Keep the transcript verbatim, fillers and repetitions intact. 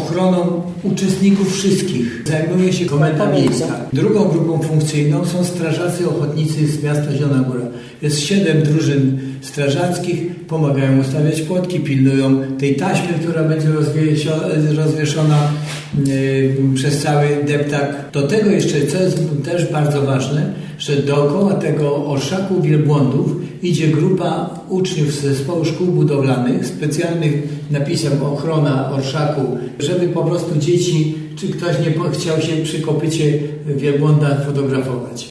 ochroną uczestników wszystkich zajmuje się Komenda Miejska. Drugą grupą funkcyjną są strażacy ochotnicy z miasta Zielona Góra. Jest siedem drużyn strażackich, pomagają ustawiać płotki, pilnują tej taśmy, która będzie rozwieszona yy, przez cały deptak. Do tego jeszcze, co jest też bardzo ważne, że dookoła tego orszaku wielbłądów idzie grupa uczniów z zespołu szkół budowlanych, specjalnych napisem ochrona orszaku, żeby po prostu dzieci, czy ktoś nie chciał się przy kopycie wielbłąda fotografować.